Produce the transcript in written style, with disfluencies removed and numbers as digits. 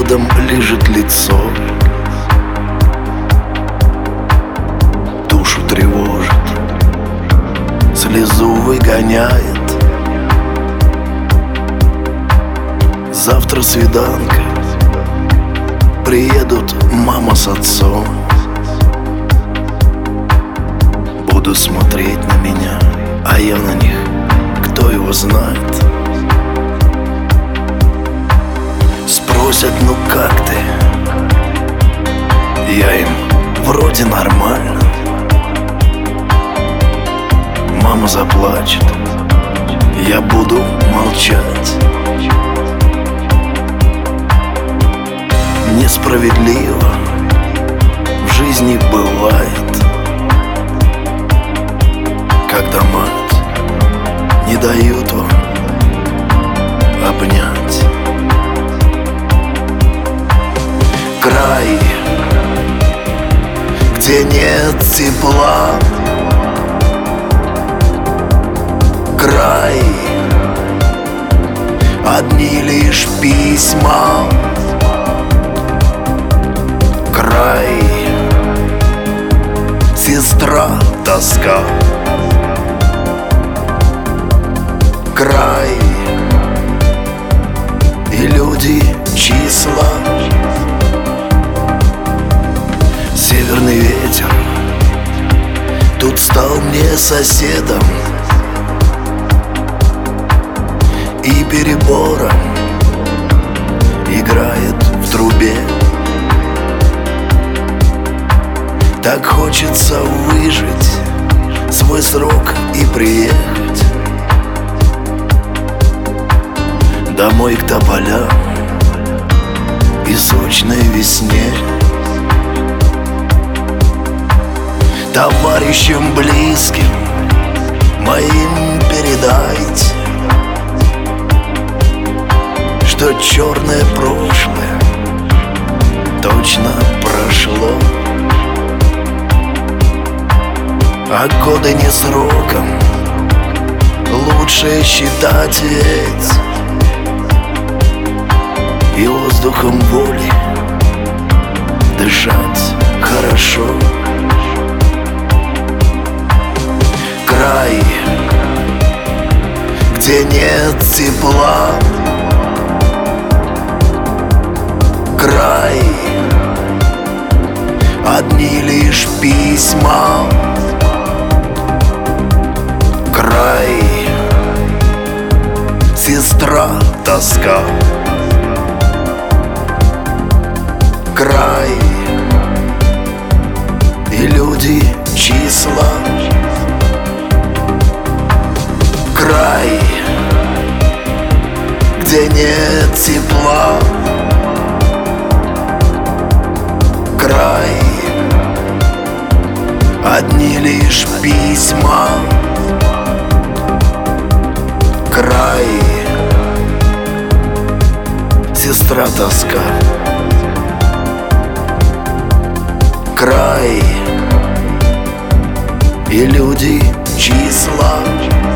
рядом лежит лицо, душу тревожит, слезу выгоняет. Завтра свиданка, приедут мама с отцом. Буду смотреть на меня, а я на них, кто его знает. Спросят, ну как ты? Я им вроде нормально. Мама заплачет, я буду молчать. Несправедливо в жизни бывает, когда мать не дает вам обнять. Край, где нет тепла, край, одни лишь письма, край, сестра, тоска, край, и люди, числа. Северный ветер тут стал мне соседом и перебором играет в трубе. Так хочется выжить свой срок и приехать домой к тополям и сочной весне. Товарищам близким моим передайте, что черное прошлое точно прошло, а годы не сроком лучше считать ведь, и воздухом воли дышать хорошо. Край, где нет тепла, край, одни лишь письма, край, сестра, тоска, край, и люди, числа. Край, где нет тепла, край, одни лишь письма, край, сестра, тоска, край, и люди, числа.